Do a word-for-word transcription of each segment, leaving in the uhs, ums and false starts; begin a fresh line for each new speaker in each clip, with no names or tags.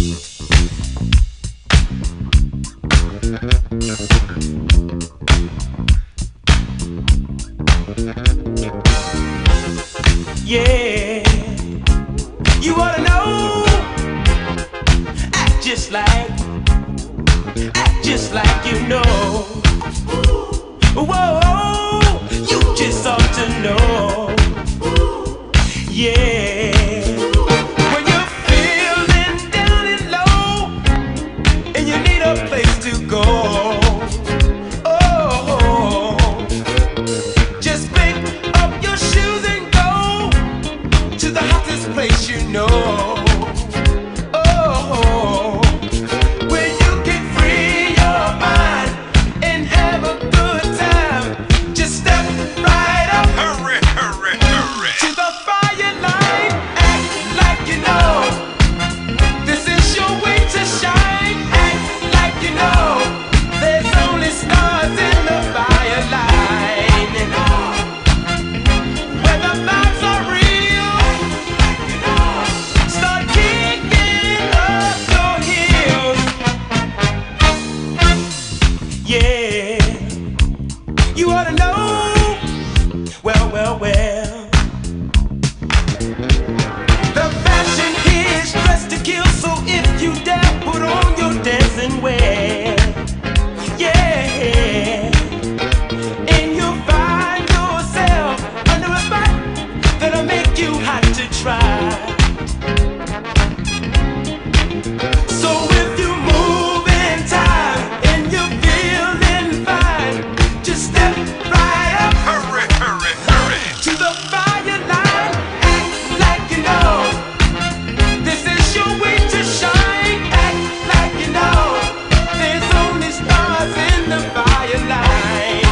Yeah, you ought to know. Act just like, act just like you know. Whoa, you just ought to know. Yeah. When you're feeling down and low and you need a place to go, oh, just pick up your shoes and go to the hottest place you know. Oh, where you can free your mind and have a good time. Just step right up. Hurry, hurry, hurry. To the fire line. Act like you know. This is your way to shine. Act like you know. There's only stars in the fire line. Where the vibes are real. Start kicking up your heels. Yeah, you ought to know. Well, well, well. The fashion is dressed to kill, so if you dare, put on your dancing wear. Yeah, and you'll find yourself under a spot that'll make you hot to try. So if you move in time and you're feeling fine, just step right up. Hurry, hurry, hurry. To the fire line. Act like you know. This is your way to shine. Act like you know. There's only stars in the fire line.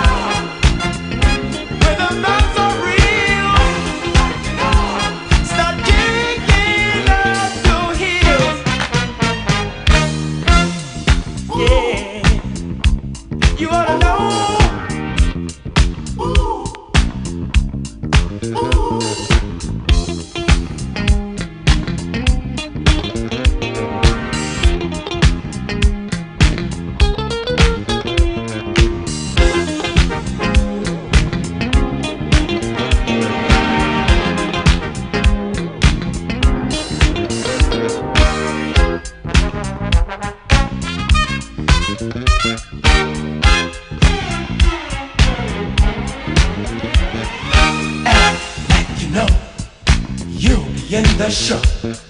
Where the vibes are real. Start kicking up your heels. Yeah, you ought to know. Act like you know. You'll be in the show.